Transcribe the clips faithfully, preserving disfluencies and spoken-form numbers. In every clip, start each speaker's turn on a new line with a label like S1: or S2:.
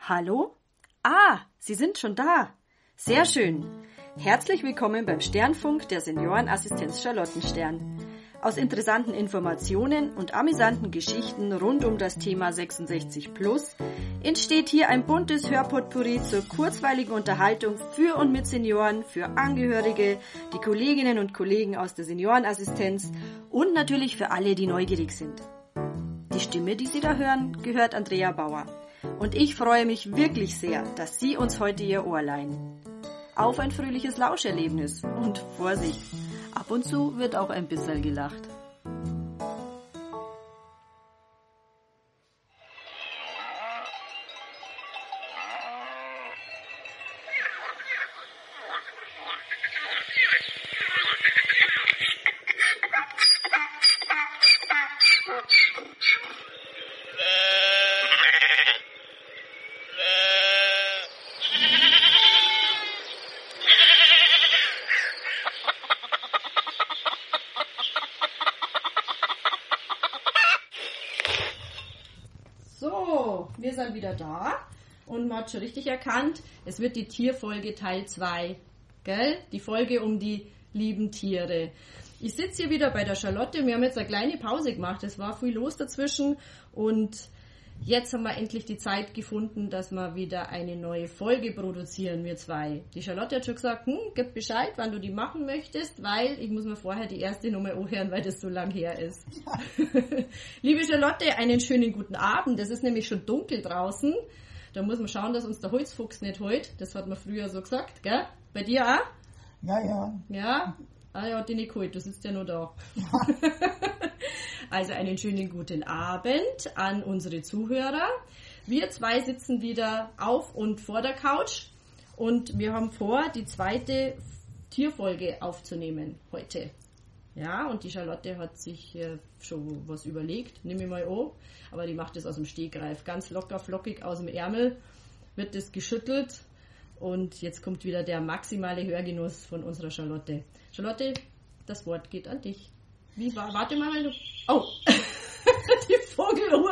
S1: Hallo? Ah, Sie sind schon da. Sehr schön. Herzlich willkommen beim Sternfunk der Seniorenassistenz Charlottenstern. Aus interessanten Informationen und amüsanten Geschichten rund um das Thema sechsundsechzig plus entsteht hier ein buntes Hörpotpourri zur kurzweiligen Unterhaltung für und mit Senioren, für Angehörige, die Kolleginnen und Kollegen aus der Seniorenassistenz und natürlich für alle, die neugierig sind. Die Stimme, die Sie da hören, gehört Andrea Bauer. Und ich freue mich wirklich sehr, dass Sie uns heute Ihr Ohr leihen. Auf ein fröhliches Lauscherlebnis und Vorsicht, ab und zu wird auch ein bisschen gelacht. Wir sind wieder da und man hat schon richtig erkannt, es wird die Tierfolge Teil zwei, gell? Die Folge um die lieben Tiere. Ich sitze hier wieder bei der Charlotte, wir haben jetzt eine kleine Pause gemacht, es war viel los dazwischen und jetzt haben wir endlich die Zeit gefunden, dass wir wieder eine neue Folge produzieren, wir zwei. Die Charlotte hat schon gesagt, hm, gib Bescheid, wann du die machen möchtest, weil ich muss mir vorher die erste Nummer anhören, weil das so lang her ist. Ja. Liebe Charlotte, einen schönen guten Abend. Es ist nämlich schon dunkel draußen. Da muss man schauen, dass uns der Holzfuchs nicht holt. Das hat man früher so gesagt, gell? Bei dir auch?
S2: Ja, ja.
S1: Ja? Ah ja, hat dich nicht geholt, du sitzt ja nur da. Ja. Also einen schönen guten Abend an unsere Zuhörer. Wir zwei sitzen wieder auf und vor der Couch und wir haben vor, die zweite Tierfolge aufzunehmen heute. Ja, und die Charlotte hat sich äh, schon was überlegt, nehme ich mal an, aber die macht das aus dem Stegreif. Ganz locker, flockig aus dem Ärmel wird das geschüttelt und jetzt kommt wieder der maximale Hörgenuss von unserer Charlotte. Charlotte, das Wort geht an dich. Wie war? Warte mal, du. Oh, die Vogeluhr.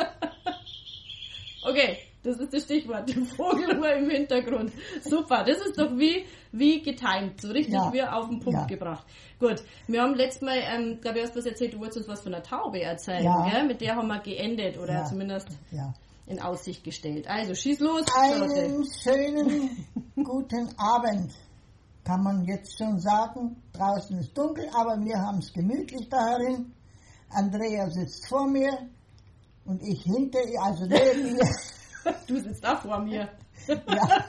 S1: Okay, das ist das Stichwort. Die Vogeluhr im Hintergrund. Super, das ist doch wie, wie getimt. So richtig ja. wie auf den Punkt ja. gebracht. Gut, wir haben letztes Mal, ähm, glaube ich, hast du was erzählt, du wolltest uns was von einer Taube erzählen,
S2: ja.
S1: gell? Mit der haben wir geendet oder
S2: ja.
S1: zumindest
S2: ja.
S1: in Aussicht gestellt. Also, schieß los.
S2: Einen schönen guten Abend. Kann man jetzt schon sagen, draußen ist dunkel, aber wir haben es gemütlich daherin. Andrea sitzt vor mir und ich hinter ihr, also neben ihr.
S1: Du sitzt auch vor mir.
S2: Ja.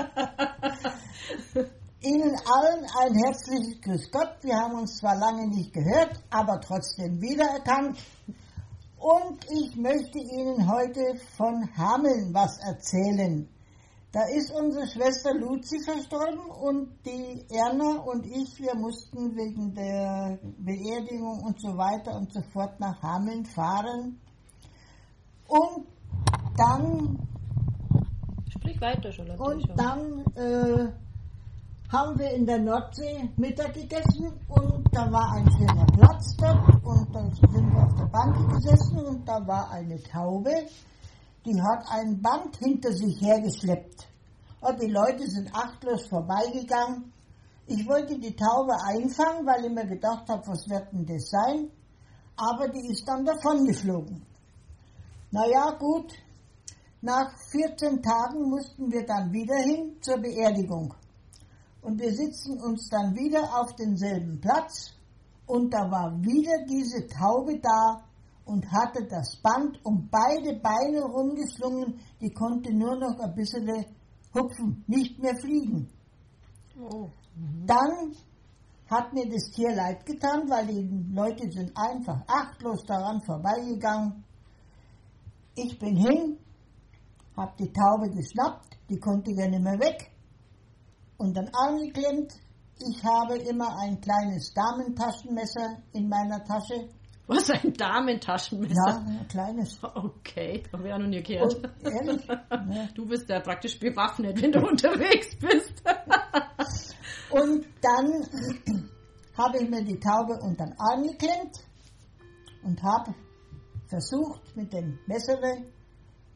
S2: Ihnen allen ein herzliches Grüß Gott. Wir haben uns zwar lange nicht gehört, aber trotzdem wiedererkannt. Und ich möchte Ihnen heute von Hameln was erzählen. Da ist unsere Schwester Luzi verstorben und die Erna und ich, wir mussten wegen der Beerdigung und so weiter und so fort nach Hameln fahren. Und dann...
S1: Sprich weiter, Charlotte.
S2: Und dann äh, haben wir in der Nordsee Mittag gegessen und da war ein schöner Platz dort und dann sind wir auf der Bank gesessen und da war eine Taube. Die hat ein Band hinter sich hergeschleppt. Und die Leute sind achtlos vorbeigegangen. Ich wollte die Taube einfangen, weil ich mir gedacht habe, was wird denn das sein? Aber die ist dann davon geflogen. Naja, gut. Nach vierzehn Tagen mussten wir dann wieder hin zur Beerdigung. Und wir sitzen uns dann wieder auf denselben Platz. Und da war wieder diese Taube da. Und hatte das Band um beide Beine rumgeschlungen, die konnte nur noch ein bisschen hupfen, nicht mehr fliegen.
S1: Oh.
S2: Mhm. Dann hat mir das Tier leid getan, weil die Leute sind einfach achtlos daran vorbeigegangen. Ich bin hin, habe die Taube geschnappt, die konnte ja nicht mehr weg und dann angeklemmt. Ich habe immer ein kleines Damentaschenmesser in meiner Tasche.
S1: Was, ein Damentaschenmesser?
S2: Ja, ein kleines.
S1: Okay, habe ich auch noch nie gehört.
S2: Und, ehrlich? Ja.
S1: Du bist ja praktisch bewaffnet, wenn du unterwegs bist.
S2: Und dann habe ich mir die Taube unter den Arm geklemmt und habe versucht, mit dem Messer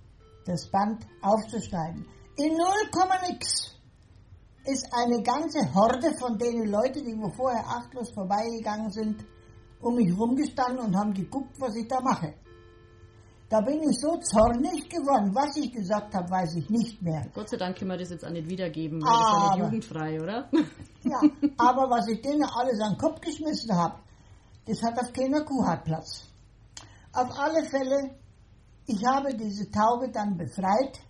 S2: das Band aufzuschneiden. In null Komma nix ist eine ganze Horde von den Leuten, die wo vorher achtlos vorbeigegangen sind, um mich rumgestanden und haben geguckt, was ich da mache. Da bin ich so zornig geworden. Was ich gesagt habe, weiß ich nicht mehr.
S1: Gott sei Dank können wir das jetzt auch nicht wiedergeben, weil aber, das ist ja nicht jugendfrei, oder?
S2: Ja, aber was ich denen alles an den Kopf geschmissen habe, das hat auf keiner Kuhhautplatz. Auf alle Fälle, ich habe diese Taube dann befreit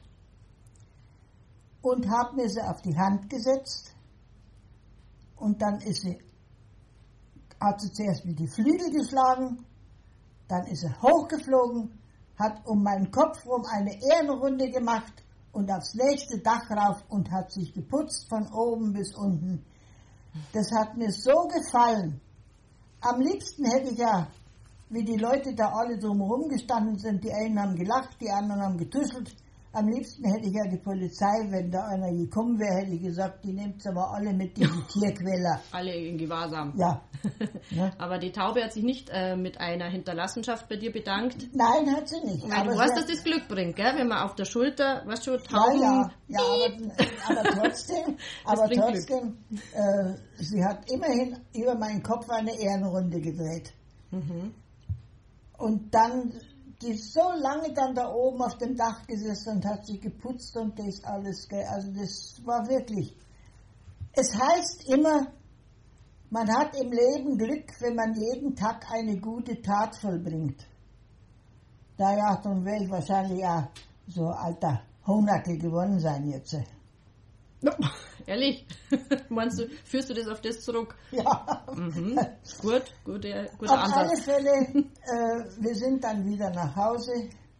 S2: und habe mir sie auf die Hand gesetzt. Und dann ist sie, hat sie zuerst mit die Flügel geschlagen, dann ist sie hochgeflogen, hat um meinen Kopf rum eine Ehrenrunde gemacht und aufs nächste Dach rauf und hat sich geputzt von oben bis unten. Das hat mir so gefallen. Am liebsten hätte ich ja, wie die Leute da alle drumherum gestanden sind, die einen haben gelacht, die anderen haben getuschelt. Am liebsten hätte ich ja die Polizei, wenn da einer gekommen wäre, hätte ich gesagt, die nehmt aber alle mit, diese Tierquäler.
S1: Alle in Gewahrsam.
S2: Ja. Ja.
S1: Aber die Taube hat sich nicht äh, mit einer Hinterlassenschaft bei dir bedankt?
S2: Nein, hat sie nicht.
S1: Weil aber du weißt, dass das Glück bringt, gell? Wenn man auf der Schulter, weißt du, Tauben...
S2: Ja, ja, ja aber, aber trotzdem, aber trotzdem äh, sie hat immerhin über meinen Kopf eine Ehrenrunde gedreht. Mhm. Und dann... Die ist so lange dann da oben auf dem Dach gesessen und hat sich geputzt und das alles, also das war wirklich. Es heißt immer, man hat im Leben Glück, wenn man jeden Tag eine gute Tat vollbringt. Daher dann wäre ich wahrscheinlich ja so alter Honackel geworden sein jetzt.
S1: No, ehrlich? Meinst du, führst du das auf das zurück?
S2: Ja.
S1: Mhm. Gut, guter, guter
S2: auf
S1: Ansatz.
S2: Auf alle Fälle, äh, wir sind dann wieder nach Hause,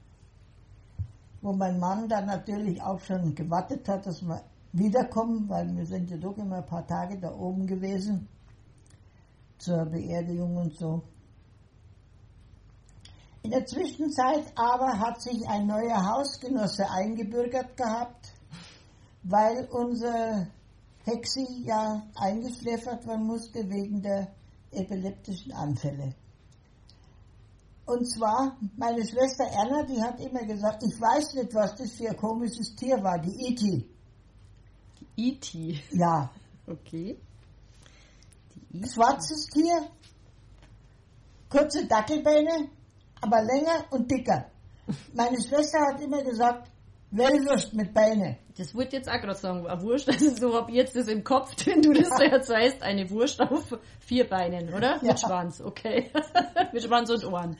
S2: wo mein Mann dann natürlich auch schon gewartet hat, dass wir wiederkommen, weil wir sind ja doch immer ein paar Tage da oben gewesen, zur Beerdigung und so. In der Zwischenzeit aber hat sich ein neuer Hausgenosse eingebürgert gehabt, weil unser Hexi ja eingeschläfert werden musste wegen der epileptischen Anfälle. Und zwar, meine Schwester Erna, die hat immer gesagt, ich weiß nicht, was das für ein komisches Tier war, die E T.
S1: Die E T?
S2: Ja.
S1: Okay.
S2: Die E T. Schwarzes Tier, kurze Dackelbeine, aber länger und dicker. Meine Schwester hat immer gesagt, Wellwurst mit Beine.
S1: Das wollte jetzt auch gerade sagen, eine Wurst, also so habe ich jetzt das im Kopf, wenn du das so erzählst, eine Wurst auf vier Beinen, oder? Ja. Mit Schwanz, okay. Mit Schwanz und Ohren.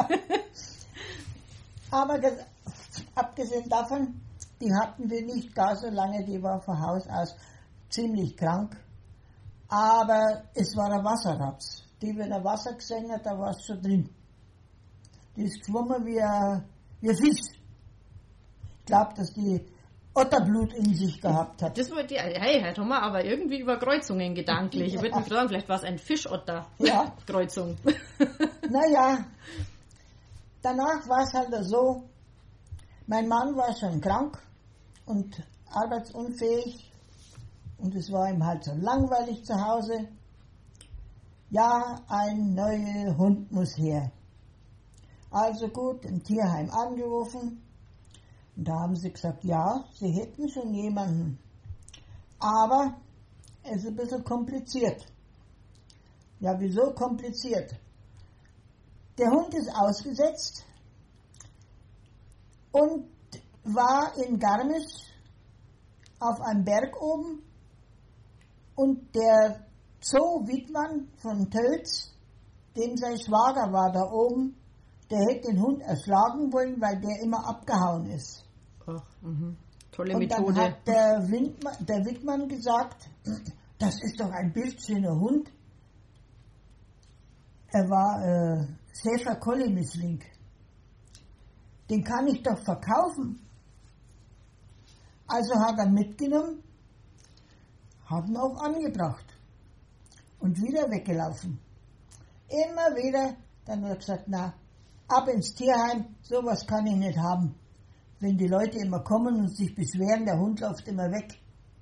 S2: Aber das, abgesehen davon, die hatten wir nicht gar so lange, die war von Haus aus ziemlich krank. Aber es war ein Wasserratz. Die, wenn er Wasser gesehen hat, da war es schon drin. Die ist geschwommen wie ein, wie ein Fisch. Ich glaube, dass die Otterblut in sich gehabt hat.
S1: Das wollte ich, hey, Herr Thomas, aber irgendwie über Kreuzungen gedanklich. Ich würde mich fragen, vielleicht war es ein Fischotter-Kreuzung.
S2: Ja. Naja, danach war es halt so, mein Mann war schon krank und arbeitsunfähig und es war ihm halt so langweilig zu Hause. Ja, ein neuer Hund muss her. Also gut, im Tierheim angerufen. Und da haben sie gesagt, ja, sie hätten schon jemanden. Aber es ist ein bisschen kompliziert. Ja, wieso kompliziert? Der Hund ist ausgesetzt und war in Garmisch auf einem Berg oben. Und der Zoo Wittmann von Tölz, dem sein Schwager war da oben, der hätte den Hund erschlagen wollen, weil der immer abgehauen ist.
S1: Ach, mh. Tolle
S2: und
S1: Methode.
S2: Und dann hat der, Windmann, der Wittmann gesagt, das ist doch ein bildschöner Hund. Er war äh, Schäfer Collie Mischling. Den kann ich doch verkaufen. Also hat er mitgenommen, hat ihn auch angebracht und wieder weggelaufen. Immer wieder, dann hat er gesagt, na, ab ins Tierheim, sowas kann ich nicht haben. Wenn die Leute immer kommen und sich beschweren, der Hund läuft immer weg.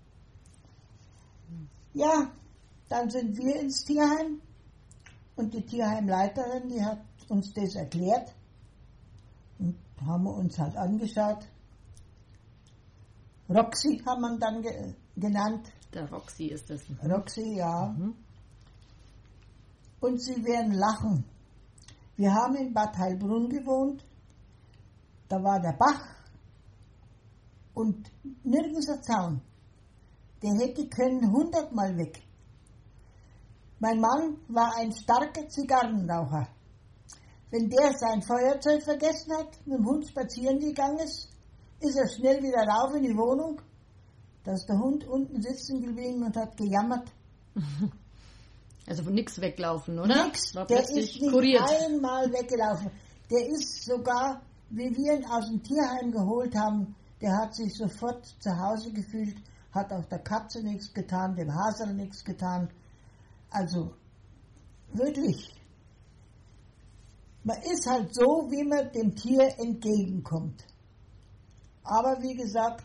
S2: Ja, dann sind wir ins Tierheim und die Tierheimleiterin, die hat uns das erklärt und haben wir uns halt angeschaut. Roxy haben wir dann ge genannt.
S1: Der Roxy ist das.
S2: Roxy, ja.
S1: Mhm.
S2: Und Sie werden lachen. Wir haben in Bad Heilbrunn gewohnt. Da war der Bach und nirgends ein Zaun. Der hätte können hundertmal weg. Mein Mann war ein starker Zigarrenraucher. Wenn der sein Feuerzeug vergessen hat, mit dem Hund spazieren gegangen ist, ist er schnell wieder rauf in die Wohnung. Da ist der Hund unten sitzen geblieben und hat gejammert.
S1: Also von nichts weglaufen, oder?
S2: Nix,
S1: war
S2: der
S1: plötzlich
S2: ist nicht
S1: kuriert.
S2: einmal weggelaufen. Der ist sogar, wie wir ihn aus dem Tierheim geholt haben, der hat sich sofort zu Hause gefühlt, hat auch der Katze nichts getan, dem Hasel nichts getan. Also wirklich, man ist halt so, wie man dem Tier entgegenkommt. Aber wie gesagt,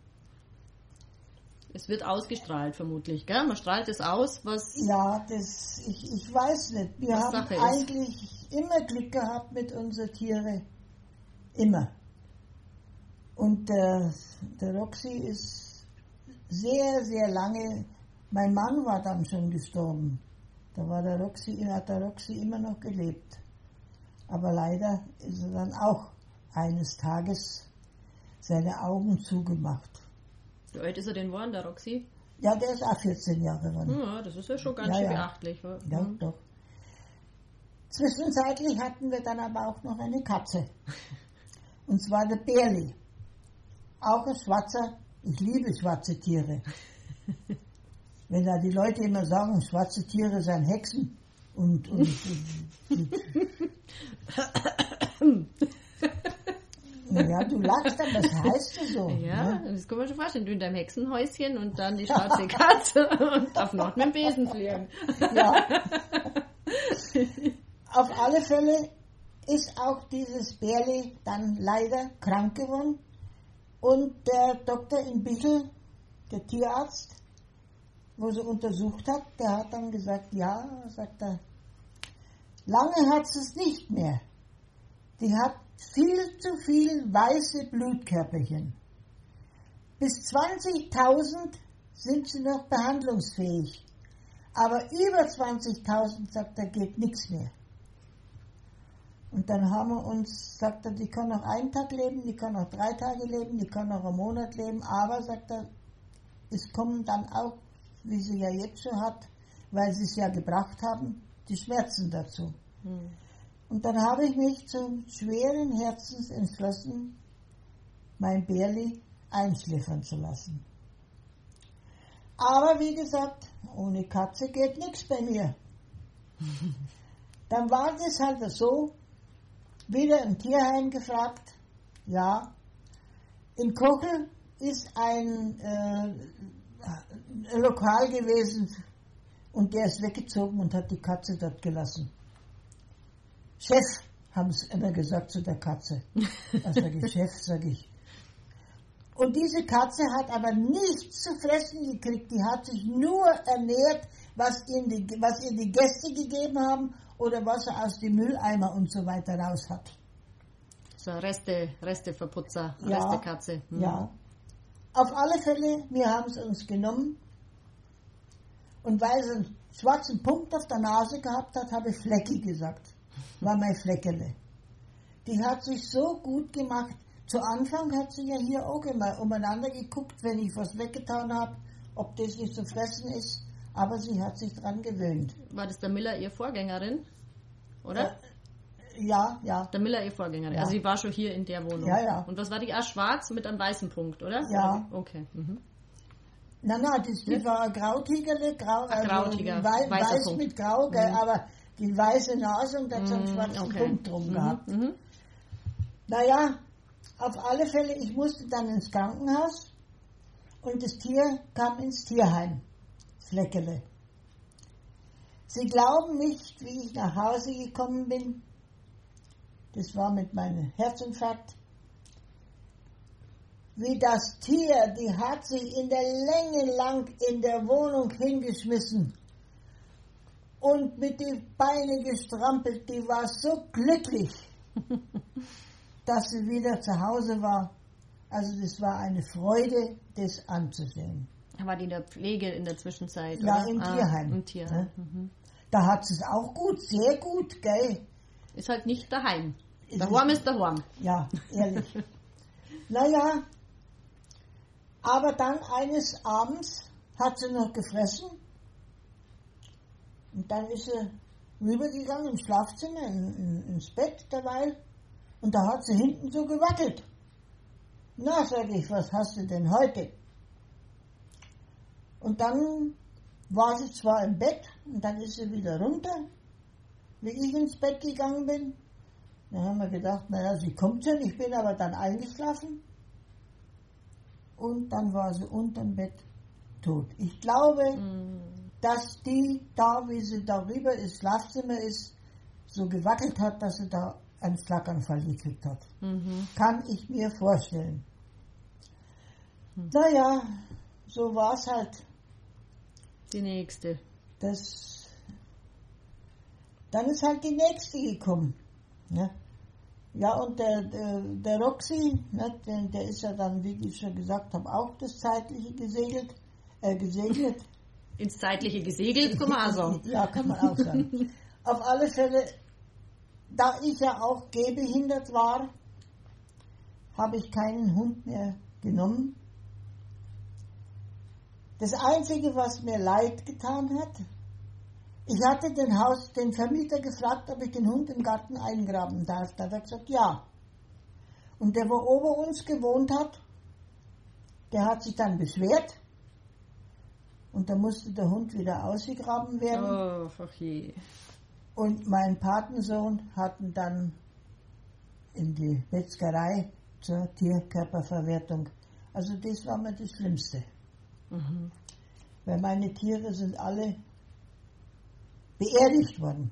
S1: es wird ausgestrahlt vermutlich, gell? Man strahlt es aus, was...
S2: ja, das, ich, ich weiß nicht. Wir
S1: Was
S2: haben
S1: Sache ist.
S2: eigentlich immer Glück gehabt mit unseren Tieren. Immer. Und der, der Roxy ist sehr, sehr lange, mein Mann war dann schon gestorben. Da war der Roxy, hat der Roxy immer noch gelebt. Aber leider ist er dann auch eines Tages seine Augen zugemacht.
S1: Wie alt ist er denn geworden, der Roxy?
S2: Ja, der ist auch vierzehn Jahre geworden.
S1: Ja, das ist ja schon ganz
S2: Ja,
S1: schön
S2: ja.
S1: beachtlich. wa?
S2: Ja,
S1: Mhm.
S2: doch. Zwischenzeitlich hatten wir dann aber auch noch eine Katze. Und zwar der Bärli. Auch ein schwarzer, ich liebe schwarze Tiere. Wenn da die Leute immer sagen, schwarze Tiere seien Hexen und, und, und, und ja, du lachst, aber das heißt ja so.
S1: Ja,
S2: Ne?
S1: das kann man schon vorstellen. Du in deinem Hexenhäuschen und dann die schwarze Katze und auf Nord mit dem Besen fliegen.
S2: Ja. Auf alle Fälle ist auch dieses Bärli dann leider krank geworden. Und der Doktor in Bichel, der Tierarzt, wo sie untersucht hat, der hat dann gesagt, ja, sagt er, lange hat sie es nicht mehr. Die hat viel zu viel weiße Blutkörperchen. Bis zwanzigtausend sind sie noch behandlungsfähig. Aber über zwanzigtausend, sagt er, geht nichts mehr. Und dann haben wir uns, sagt er, die kann noch einen Tag leben, die kann noch drei Tage leben, die kann noch einen Monat leben, aber, sagt er, es kommen dann auch, wie sie ja jetzt schon hat, weil sie es ja gebracht haben, die Schmerzen dazu. Hm. Und dann habe ich mich zum schweren Herzens entschlossen, mein Bärli einschläfern zu lassen. Aber wie gesagt, ohne Katze geht nichts bei mir. Dann war das halt so, wieder im Tierheim gefragt, ja, in Kochel ist ein, äh, ein Lokal gewesen und der ist weggezogen und hat die Katze dort gelassen. Chef, haben sie immer gesagt zu der Katze. Was sage ich, Chef, sage ich. Und diese Katze hat aber nichts zu fressen gekriegt. Die hat sich nur ernährt, was ihr die, was ihr die Gäste gegeben haben oder was er aus dem Mülleimer und so weiter raus hat.
S1: So Reste, Resteverputzer,
S2: Ja,
S1: Restekatze. Hm.
S2: Ja. Auf alle Fälle, wir haben es uns genommen. Und weil sie einen schwarzen Punkt auf der Nase gehabt hat, habe ich Flecki gesagt. War mein Fleckele. Die hat sich so gut gemacht. Zu Anfang hat sie ja hier auch immer umeinander geguckt, wenn ich was weggetan habe, ob das nicht zu fressen ist. Aber sie hat sich dran gewöhnt.
S1: War das der Miller, ihr Vorgängerin? Oder?
S2: Äh, ja, ja.
S1: Der Miller, ihr Vorgängerin.
S2: Ja.
S1: Also sie war schon hier in der Wohnung.
S2: Ja, ja.
S1: Und was war die? Ah, schwarz mit einem weißen Punkt, oder?
S2: Ja.
S1: Okay. Mhm.
S2: Nein, nein, das, die war ein Grautigerle, grau,
S1: Ein Grautiger,
S2: wei
S1: weißer
S2: weiß
S1: Punkt.
S2: mit Grau, gell,
S1: Mhm.
S2: aber die weiße Nase und dann so einen
S1: Mhm,
S2: schwarzen
S1: okay.
S2: Punkt drum
S1: Mhm,
S2: gehabt.
S1: mhm.
S2: Naja, auf alle Fälle, ich musste dann ins Krankenhaus und das Tier kam ins Tierheim, Fleckele. Sie glauben nicht, wie ich nach Hause gekommen bin. Das war mit meinem Herzinfarkt. Wie das Tier, die hat sich in der Länge lang in der Wohnung hingeschmissen und mit den Beinen gestrampelt. Die war so glücklich, dass sie wieder zu Hause war. Also das war eine Freude, das anzusehen.
S1: War die in der Pflege in der Zwischenzeit?
S2: Ja,
S1: oder?
S2: im
S1: ah,
S2: Tierheim.
S1: Im Tierheim.
S2: Ja.
S1: Mhm.
S2: Da hat es auch gut, sehr gut, gell?
S1: Ist halt nicht daheim.
S2: Ist
S1: Daheim ist daheim.
S2: Ja, ehrlich. Naja, aber dann eines Abends hat sie noch gefressen und dann ist sie rübergegangen ins Schlafzimmer, in, in, ins Bett derweil und da hat sie hinten so gewackelt. Na, sag ich, was hast du denn heute? Und dann war sie zwar im Bett und dann ist sie wieder runter, wie ich ins Bett gegangen bin. Dann haben wir gedacht, naja, sie kommt schon, ich bin aber dann eingeschlafen. Und dann war sie unterm Bett tot. Ich glaube, mm. dass die da, wie sie darüber ins Schlafzimmer ist, so gewackelt hat, dass sie da einen Schlaganfall gekriegt hat. Mhm. Kann ich mir vorstellen. Mhm. Naja, so war es halt.
S1: Die nächste.
S2: Das, dann ist halt die nächste gekommen. Ne? Ja, und der, der, der Roxy, ne, der, der ist ja dann, wie ich schon gesagt habe, auch das Zeitliche gesegelt, äh, gesegnet.
S1: Ins Zeitliche gesegelt, kann man auch sagen.
S2: Ja, kann man auch sagen. Auf alle Fälle, da ich ja auch gehbehindert war, habe ich keinen Hund mehr genommen. Das Einzige, was mir leid getan hat, ich hatte den Haus, den Vermieter gefragt, ob ich den Hund im Garten eingraben darf. Da hat er gesagt, ja. Und der, wo ober uns gewohnt hat, der hat sich dann beschwert. Und da musste der Hund wieder ausgegraben werden.
S1: Oh, ach je.
S2: Und mein Patensohn hat ihn dann in die Metzgerei zur Tierkörperverwertung. Also das war mir das Schlimmste. Mhm. Weil meine Tiere sind alle beerdigt worden.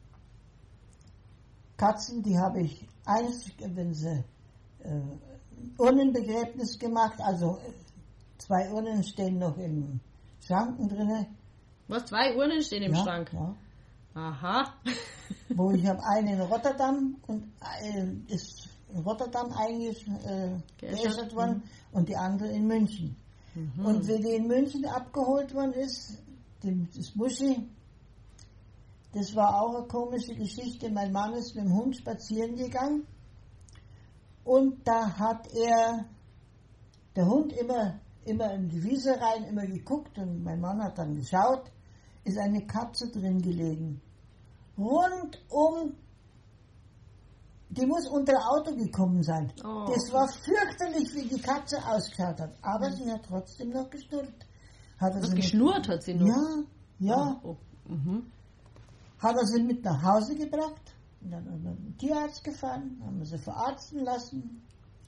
S2: Katzen, die habe ich eins, wenn sie äh, Urnenbegräbnis gemacht, also zwei Urnen stehen noch im Schranken drinne.
S1: Was, zwei Urnen stehen im
S2: ja,
S1: Schrank?
S2: Ja.
S1: Aha.
S2: Wo ich habe eine in Rotterdam und äh, ist in Rotterdam eigentlich äh, geäschert worden mhm. und die andere in München. Mhm. Und wie die in München abgeholt worden ist, die, das Muschi, das war auch eine komische Geschichte. Mein Mann ist mit dem Hund spazieren gegangen und da hat er, der Hund immer, immer in die Wiese rein, immer geguckt und mein Mann hat dann geschaut, ist eine Katze drin gelegen. Rundum, die muss unter das Auto gekommen sein. Oh. Das war fürchterlich, wie die Katze ausgeschaut hat. Aber mhm. sie hat trotzdem noch geschnurrt. Hat er
S1: Was
S2: sie
S1: geschnurrt
S2: mit,
S1: hat sie noch?
S2: Ja, ja.
S1: Oh. Oh. Mhm.
S2: Hat er sie mit nach Hause gebracht, und dann haben wir zum Tierarzt gefahren, haben wir sie verarzten lassen.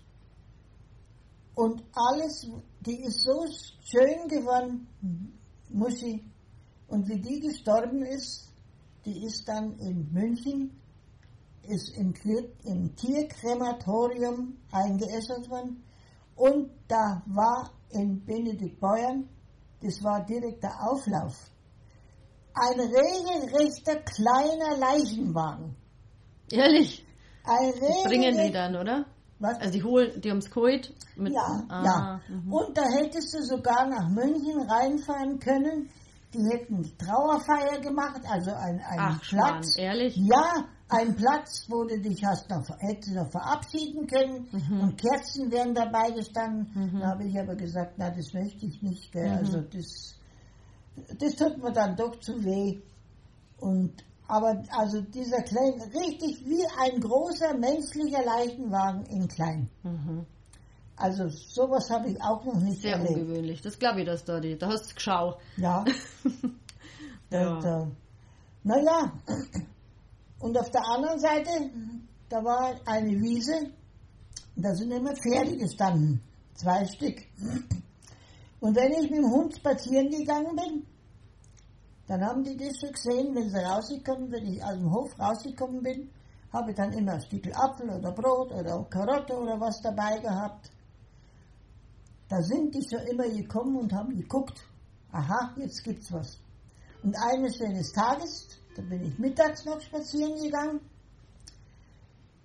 S2: Und alles, die ist so schön geworden, Muschi. Und wie die gestorben ist, die ist dann in München, ist im, im Tierkrematorium eingeäschert worden. Und da war in Benediktbeuern, das war direkt der Auflauf, ein regelrechter kleiner Leichenwagen.
S1: Ehrlich?
S2: Ein
S1: die bringen die dann, oder?
S2: Was?
S1: Also die holen, die haben's geholt? Mit,
S2: ja,
S1: ah,
S2: ja.
S1: Mhm.
S2: Und da hättest du sogar nach München reinfahren können. Die hätten Trauerfeier gemacht, also ein, ein
S1: Ach,
S2: Platz.
S1: Mann, ehrlich?
S2: Ja, ein Platz, wo du dich hast noch, hättest noch verabschieden können mhm. und Kerzen wären dabei gestanden. Mhm. Da habe ich aber gesagt, na, das möchte ich nicht. Gell? Mhm. Also das, das tut mir dann doch zu weh. Und, aber also dieser kleine, richtig wie ein großer menschlicher Leichenwagen in klein. Mhm. Also sowas habe ich auch noch nicht
S1: Sehr
S2: erlebt.
S1: ungewöhnlich. Das glaube ich, dass da die, da hast du geschaut.
S2: Ja.
S1: ja.
S2: Und, äh, naja, und auf der anderen Seite, da war eine Wiese, da sind immer Pferde gestanden, zwei Stück. Und wenn ich mit dem Hund spazieren gegangen bin, dann haben die das schon gesehen, wenn sie rausgekommen, wenn ich aus dem Hof rausgekommen bin, habe ich dann immer ein Stück Apfel oder Brot oder Karotte oder was dabei gehabt. Da sind die schon immer gekommen und haben geguckt, aha, jetzt gibt's was. Und eines schönes Tages, da bin ich mittags noch spazieren gegangen,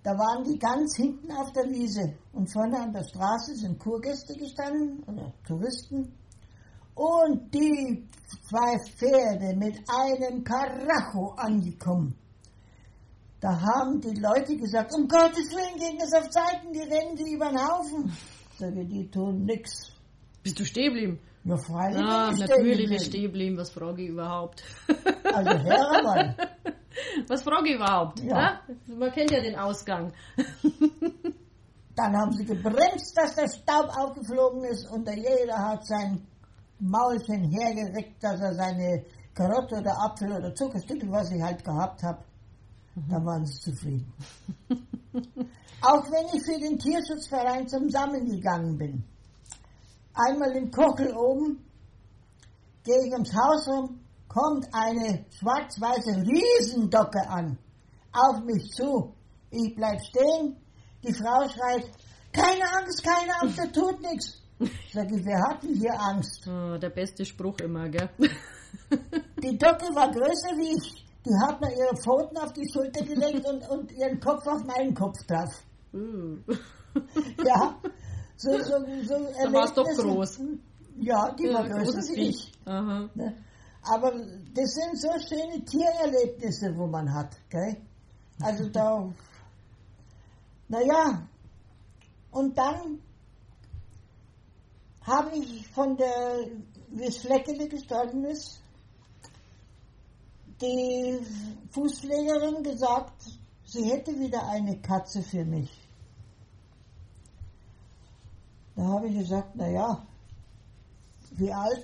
S2: Da waren die ganz hinten auf der Wiese und vorne an der Straße sind Kurgäste gestanden oder Touristen und die zwei Pferde mit einem Karacho angekommen. Da haben die Leute gesagt, um Gottes Willen, gehen das auf Seiten, die rennen die über den Haufen. Sage, die tun nix.
S3: Bist du stehen geblieben?
S2: Ja, freilich.
S3: Ja, natürlich ist stehen geblieben. Was frage ich überhaupt?
S2: Also, hör mal.
S3: Was frage ich überhaupt?
S2: Ja.
S3: Ja? Man kennt ja den Ausgang.
S2: Dann haben sie gebremst, dass der Staub aufgeflogen ist und jeder hat sein Maulchen hergereckt, dass er seine Karotte oder Apfel oder Zuckerstücke, was ich halt gehabt habe, mhm. Dann waren sie zufrieden. Auch wenn ich für den Tierschutzverein zum Sammeln gegangen bin. Einmal im Kochel oben, gehe ich ums Haus rum, kommt eine schwarz-weiße Riesendocke an, auf mich zu. Ich bleib stehen, die Frau schreit, keine Angst, keine Angst, der tut nichts. Sag ich, wir hatten hier Angst.
S3: Oh, der beste Spruch immer, gell?
S2: Die Docke war größer wie ich. Die hat mir ihre Pfoten auf die Schulter gelegt und, und ihren Kopf auf meinen Kopf drauf.
S3: Mm.
S2: Ja, so, so, so
S3: da war es doch groß.
S2: Ja, die
S3: ja,
S2: war größer wie ich.
S3: Aha.
S2: Aber das sind so schöne Tiererlebnisse, wo man hat, gell? Also da, naja, und dann habe ich von der, wie es Fleckele gestorben ist, die Fußpflegerin gesagt, sie hätte wieder eine Katze für mich. Da habe ich gesagt, naja, wie alt?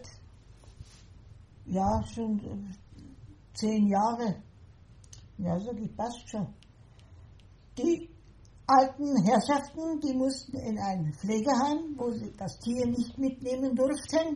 S2: Ja, schon zehn Jahre. Ja, sag ich, passt schon. Die alten Herrschaften, die mussten in ein Pflegeheim, wo sie das Tier nicht mitnehmen durften.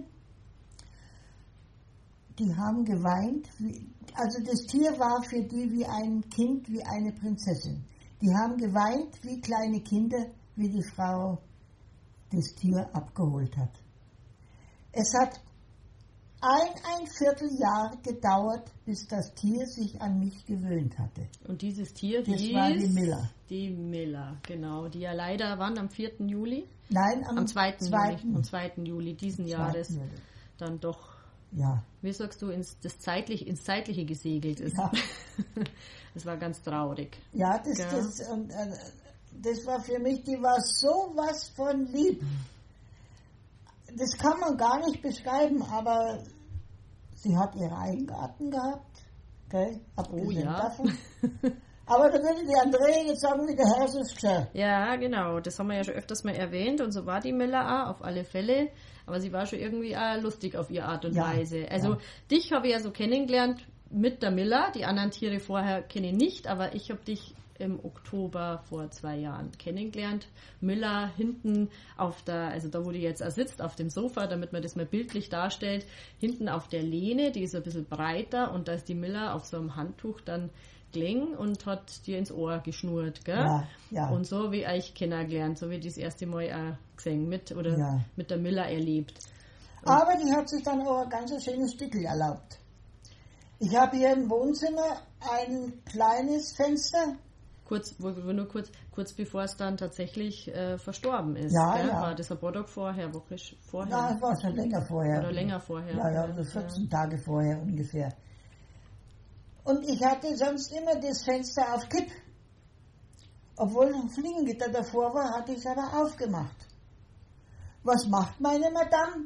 S2: Die haben geweint. Also das Tier war für die wie ein Kind, wie eine Prinzessin. Die haben geweint wie kleine Kinder, wie die Frau das Tier abgeholt hat. Es hat ein, ein Vierteljahr gedauert, bis das Tier sich an mich gewöhnt hatte.
S3: Und dieses Tier
S2: das
S3: hieß...
S2: war die Miller.
S3: Die Miller, genau. Die ja leider wann? Am vierten Juli?
S2: Nein, am,
S3: am zweiten
S2: zweiten.
S3: Juli. Am zweiten Juli diesen Jahres
S2: Juli.
S3: Dann doch,
S2: ja.
S3: Wie sagst du, ins, das zeitlich, ins Zeitliche gesegelt ist.
S2: Ja.
S3: Das war ganz traurig.
S2: Ja, das,
S3: ja.
S2: Das, und, äh, das war für mich, die war sowas von lieb. Das kann man gar nicht beschreiben, aber sie hat ihren eigenen Garten gehabt. Okay?
S3: Oh ja.
S2: Davon. Aber da würde die Andrea jetzt sagen, wie der Herr ist geschehen.
S3: Ja, genau. Das haben wir ja schon öfters mal erwähnt. Und so war die Miller auch, auf alle Fälle. Aber sie war schon irgendwie auch lustig auf ihre Art und
S2: ja,
S3: Weise. Also
S2: ja.
S3: Dich habe ich ja so kennengelernt mit der Miller. Die anderen Tiere vorher kenne ich nicht. Aber ich habe dich im Oktober vor zwei Jahren kennengelernt. Miller hinten auf der, also da wo die jetzt auch sitzt, auf dem Sofa, damit man das mal bildlich darstellt, hinten auf der Lehne, die ist ein bisschen breiter und da ist die Miller auf so einem Handtuch dann gelegen und hat dir ins Ohr geschnurrt, gell?
S2: Ja, ja.
S3: Und so wie ich kennengelernt, so wie ich das erste Mal auch gesehen mit oder
S2: ja.
S3: mit der Miller erlebt. Und
S2: aber die hat sich dann auch ein ganz schönes Stückel erlaubt. Ich habe hier im Wohnzimmer ein kleines Fenster.
S3: Kurz, nur kurz, kurz bevor es dann tatsächlich äh, verstorben ist.
S2: Ja,
S3: gell?
S2: ja.
S3: War das ein paar Tage vorher, Woche vorher?
S2: Ja, es war schon länger vorher.
S3: Oder länger vorher.
S2: Ja, ja, also vierzehn ja. Tage vorher ungefähr. Und ich hatte sonst immer das Fenster auf Kipp. Obwohl ein Fliegengitter davor war, hatte ich es aber aufgemacht. Was macht meine Madame?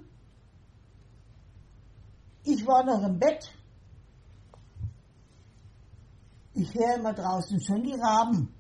S2: Ich war noch im Bett. Ich höre immer draußen schon die Raben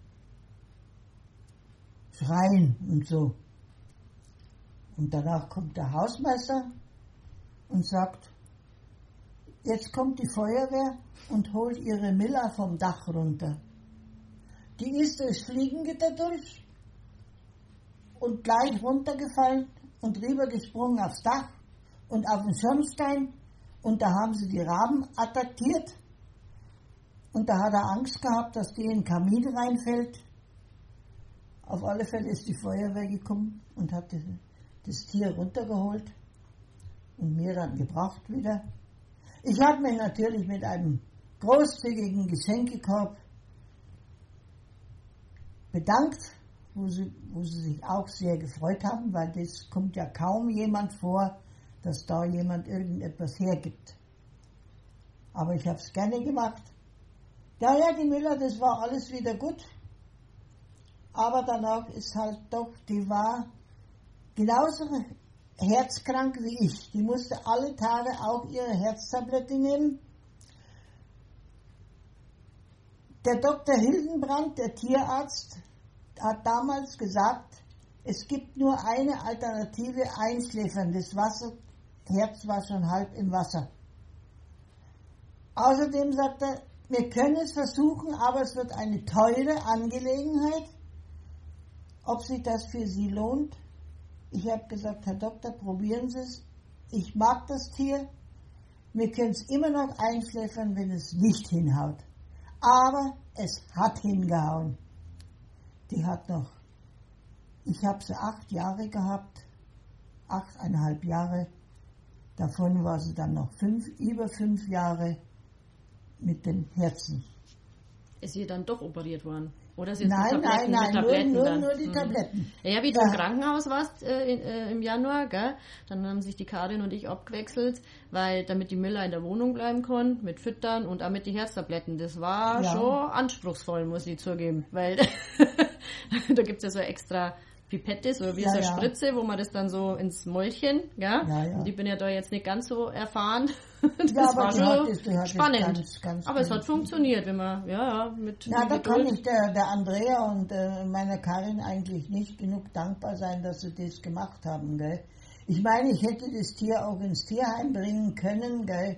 S2: schreien und so. Und danach kommt der Hausmeister und sagt, jetzt kommt die Feuerwehr und holt ihre Miller vom Dach runter. Die ist durchs Fliegengitter durch und gleich runtergefallen und rübergesprungen aufs Dach und auf den Schornstein und da haben sie die Raben attackiert. Und da hat er Angst gehabt, dass die in den Kamin reinfällt. Auf alle Fälle ist die Feuerwehr gekommen und hat das Tier runtergeholt und mir dann gebracht wieder. Ich habe mir natürlich mit einem großzügigen Geschenkekorb bedankt, wo sie, wo sie sich auch sehr gefreut haben, weil das kommt ja kaum jemand vor, dass da jemand irgendetwas hergibt. Aber ich habe es gerne gemacht. Ja, ja, die Müller, das war alles wieder gut. Aber danach ist halt doch, die war genauso herzkrank wie ich. Die musste alle Tage auch ihre Herztablette nehmen. Der Doktor Hildenbrand, der Tierarzt, hat damals gesagt, es gibt nur eine Alternative, einschläfern. Das Wasser, Herz war schon halb im Wasser. Außerdem sagt er, wir können es versuchen, aber es wird eine teure Angelegenheit. Ob sich das für Sie lohnt? Ich habe gesagt, Herr Doktor, probieren Sie es. Ich mag das Tier. Wir können es immer noch einschläfern, wenn es nicht hinhaut. Aber es hat hingehauen. Die hat noch, ich habe sie acht Jahre gehabt, achteinhalb Jahre. Davon war sie dann noch fünf, über fünf Jahre mit dem Herzen.
S3: Ist sie dann doch operiert worden? Oder sind
S2: nein,
S3: die Tabletten,
S2: nein, nein,
S3: Tabletten
S2: nur,
S3: dann?
S2: nur, nur die
S3: Mhm.
S2: Tabletten.
S3: Ja, wie du
S2: Ja.
S3: im Krankenhaus warst äh, in, äh, im Januar, gell? Dann haben sich die Karin und ich abgewechselt, weil damit die Miller in der Wohnung bleiben konnte, mit Füttern und auch mit die Herztabletten. Das war
S2: Ja.
S3: schon anspruchsvoll, muss ich zugeben, weil da gibt es ja so extra Pipette, so wie
S2: Ja,
S3: so eine
S2: ja.
S3: Spritze, wo man das dann so ins Mäulchen, gell?
S2: Ja, ja.
S3: Und ich bin ja da jetzt nicht ganz so erfahren. Das
S2: Ja, aber
S3: war
S2: die
S3: schon
S2: hat es- die hat es
S3: spannend.
S2: ganz, ganz
S3: aber es
S2: gut.
S3: hat funktioniert, wenn man, ja, ja, mit
S2: Na, da
S3: mit
S2: kann
S3: Geduld.
S2: ich der, der Andrea und äh, meiner Karin eigentlich nicht genug dankbar sein, dass sie das gemacht haben, gell? Ich meine, ich hätte das Tier auch ins Tierheim bringen können, gell?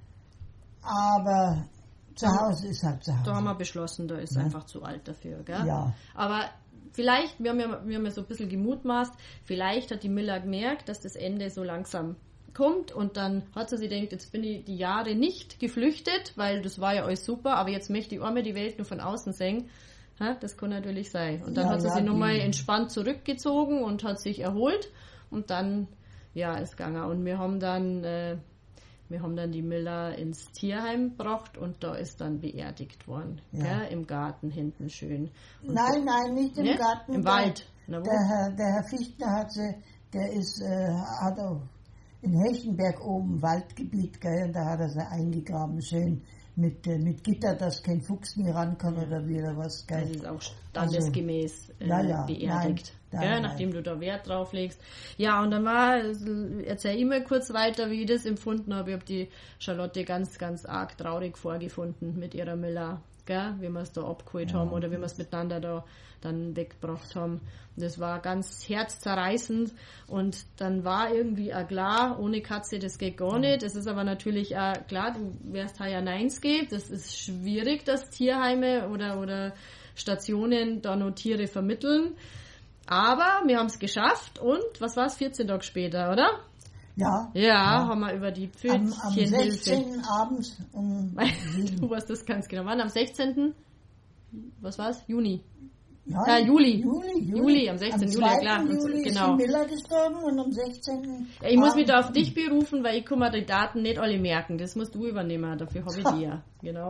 S2: Aber zu Hause ist halt zu Hause.
S3: Da haben wir beschlossen, da ist
S2: Ja.
S3: einfach zu alt dafür. Gell?
S2: Ja.
S3: Aber vielleicht, wir haben, ja, wir haben ja so ein bisschen gemutmaßt, vielleicht hat die Miller gemerkt, dass das Ende so langsam kommt und dann hat sie sich gedacht, jetzt bin ich die Jahre nicht geflüchtet, weil das war ja alles super, aber jetzt möchte ich einmal die Welt nur von außen sehen. Ha, das kann natürlich sein. Und dann
S2: Ja,
S3: hat sie
S2: ja,
S3: sich
S2: die-
S3: nochmal entspannt zurückgezogen und hat sich erholt und dann, ja, ist gegangen. Und wir haben dann... Äh, Wir haben dann die Miller ins Tierheim gebracht und da ist dann beerdigt worden.
S2: Ja.
S3: Gell? Im Garten hinten schön. Und
S2: Nein, nein, nicht im
S3: Ne?
S2: Garten.
S3: Im
S2: der,
S3: Wald. Na, wo?
S2: Der Herr, der Herr Fichtner hat sie, der ist, äh, hat auch in Hechenberg oben Waldgebiet, gell, und da hat er sie eingegraben, schön mit, äh, mit Gitter, dass kein Fuchs nie ran kann oder wieder was, gell.
S3: Das ist auch standesgemäß äh,
S2: ja, ja,
S3: beerdigt.
S2: nein,
S3: Gell?
S2: nein,
S3: Nachdem
S2: nein.
S3: du da Wert drauf legst. Ja, und dann war, erzähl ich mal kurz weiter, wie ich das empfunden habe. Ich habe die Charlotte ganz, ganz arg traurig vorgefunden mit ihrer Miller. Gell? Wie wir es da abgeholt
S2: Ja.
S3: haben oder wie wir es miteinander da dann weggebracht haben. Das war ganz herzzerreißend und dann war irgendwie auch klar, ohne Katze, das geht gar nicht. Es ist aber natürlich auch klar, du wirst ja Neins geben. Das ist schwierig, dass Tierheime oder, oder Stationen da noch Tiere vermitteln. Aber wir haben es geschafft und was war es, vierzehn Tage später, oder?
S2: Ja.
S3: Ja, haben wir über die
S2: Am, am
S3: Pfötchenhilfe.
S2: sechzehnten abends um sieben.
S3: Du weißt das ganz genau. Wann? Am sechzehnten Was war's? Juni.
S2: Ja,
S3: Ja, Juli.
S2: Juli, Juli.
S3: Juli, am sechzehnten Juli, ja, klar.
S2: Am zweiten Juli
S3: Genau.
S2: ist die Miller gestorben und am sechzehnten
S3: Ja, ich muss mich da auf
S2: Abend-
S3: dich berufen, weil ich kann mir die Daten nicht alle merken. Das musst du übernehmen, dafür habe ich die ja. Genau.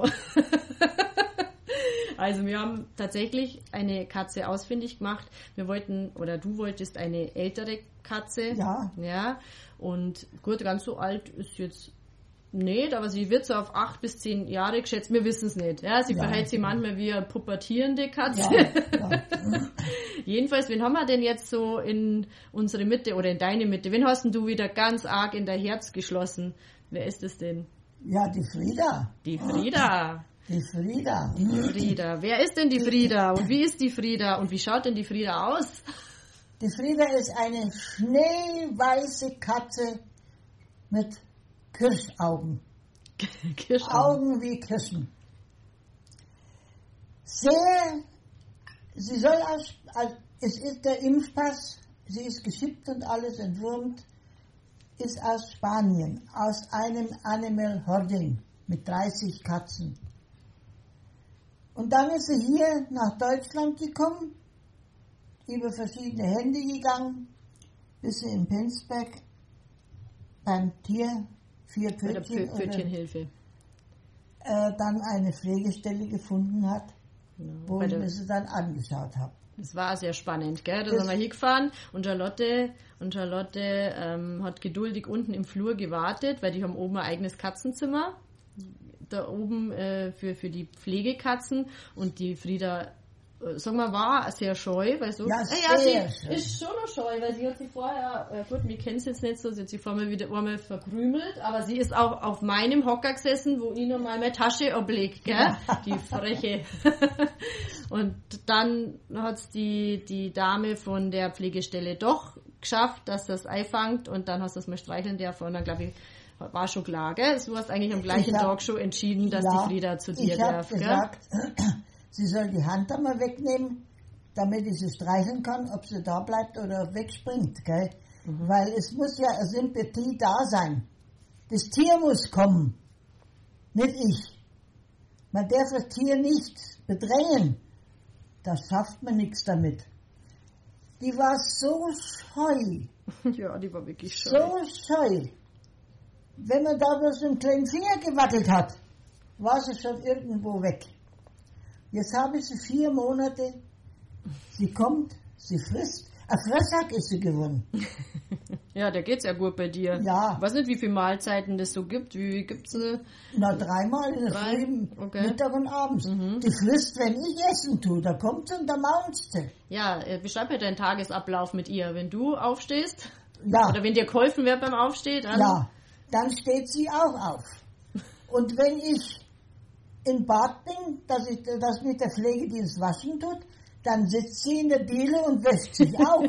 S3: Also wir haben tatsächlich eine Katze ausfindig gemacht. Wir wollten, oder du wolltest eine ältere Katze.
S2: Ja.
S3: Ja. Und gut, ganz so alt ist jetzt nicht, aber sie wird so auf acht bis zehn Jahre geschätzt. Wir wissen es nicht. Ja, sie
S2: Ja.
S3: verhält sich manchmal wie eine pubertierende Katze.
S2: Ja, ja.
S3: Jedenfalls, wen haben wir denn jetzt so in unsere Mitte oder in deine Mitte? Wen hast denn du wieder ganz arg in dein Herz geschlossen? Wer ist es denn?
S2: ja, die Frieda.
S3: Die Frieda.
S2: Die Frieda.
S3: Die Frieda. Wer ist denn die Frieda? Und wie ist die Frieda? Und wie schaut denn die Frieda aus?
S2: Die Frieda ist eine schneeweiße Katze mit Kirschaugen.
S3: Kirschaugen.
S2: Augen wie Kirschen. Sehr, sie soll aus, als, es ist der Impfpass, sie ist geschippt und alles entwurmt, ist aus Spanien, aus einem Animal Hoarding mit dreißig Katzen. Und dann ist sie hier nach Deutschland gekommen, über verschiedene Hände gegangen, bis sie in Penzberg beim Tier vier
S3: Bei der
S2: Pfötchen
S3: Pfö-
S2: oder,
S3: Pfötchenhilfe.
S2: äh, dann eine Pflegestelle gefunden hat.
S3: Genau.
S2: wo
S3: Bei
S2: ich
S3: der-
S2: mir sie dann angeschaut habe.
S3: Das war sehr spannend, gell? Da
S2: Das-
S3: sind wir hingefahren und Charlotte, und Charlotte ähm, hat geduldig unten im Flur gewartet, weil die haben oben ein eigenes Katzenzimmer. Da oben äh, für, für die Pflegekatzen und die Frieda, äh, sagen wir, war sehr scheu, weil so.
S2: Ja,
S3: Ah, ja,
S2: sehr
S3: sie
S2: scheu.
S3: ist schon noch scheu, weil sie hat sich vorher, äh, gut, wir kennen es jetzt nicht so, sie hat sich vorher wieder einmal verkrümelt, aber sie ist auch auf meinem Hocker gesessen, wo ich noch mal meine Tasche ablegt, gell? Die Freche. Und dann hat's die, die Dame von der Pflegestelle doch geschafft, dass das einfangt und dann hast du es mal streicheln dürfen und dann glaube ich, war schon klar, gell? Du hast eigentlich am gleichen
S2: Ich hab-
S3: Tag schon entschieden, dass
S2: Ja,
S3: die Frieda zu dir
S2: ich habe
S3: darf, gell?
S2: gesagt, sie soll die Hand einmal wegnehmen, damit ich sie streicheln kann, ob sie da bleibt oder wegspringt, gell?
S3: Mhm.
S2: Weil es muss ja eine Sympathie da sein. Das Tier muss kommen, nicht ich. Man darf das Tier nicht bedrängen. Da schafft man nichts damit. Die war so scheu,
S3: Ja, die war wirklich scheu.
S2: so scheu. Wenn man da bloß einen kleinen Finger gewackelt hat, war sie schon irgendwo weg. Jetzt habe ich sie vier Monate. Sie kommt, sie frisst. Ein Fresssack ist sie geworden.
S3: Ja, der geht's ja gut bei dir.
S2: Ja.
S3: Ich weiß nicht, wie viele Mahlzeiten das so gibt. Wie gibt's eine?
S2: Na, dreimal in der
S3: Drei?
S2: Früh,
S3: Okay.
S2: Mittag und abends. Die frisst, wenn ich essen tue. Da kommt sie und da maunzt sie.
S3: Ja, äh, beschreib mir deinen Tagesablauf mit ihr. Wenn du aufstehst
S2: Ja,
S3: oder wenn dir geholfen wird beim Aufstehen, dann
S2: ja. Dann steht sie auch auf. Und wenn ich im Bad bin, dass ich das mit der Pflegedienst waschen tut, dann sitzt sie in der Diele und wäscht sich auch.